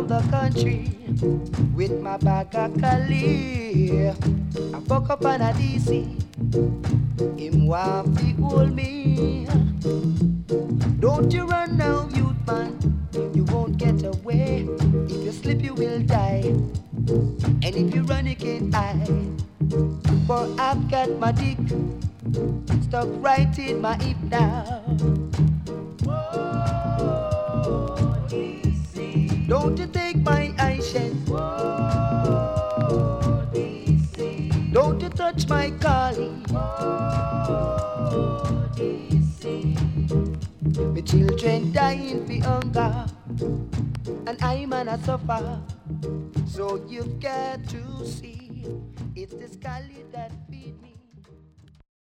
around the country with my bag of Cali. I fuck up on a DC. Him want to hold me. Don't you run now, youth man. You won't get away. If you slip, you will die. And if you run, you can't hide. For I've got my dick stuck right in my hip now. Whoa, DC. Don't you take my eyeshed. Whoa, DC. Don't you touch my collie. Whoa, DC. My children dying for hunger, and I'm gonna suffer. So you've got to see, it's the scully that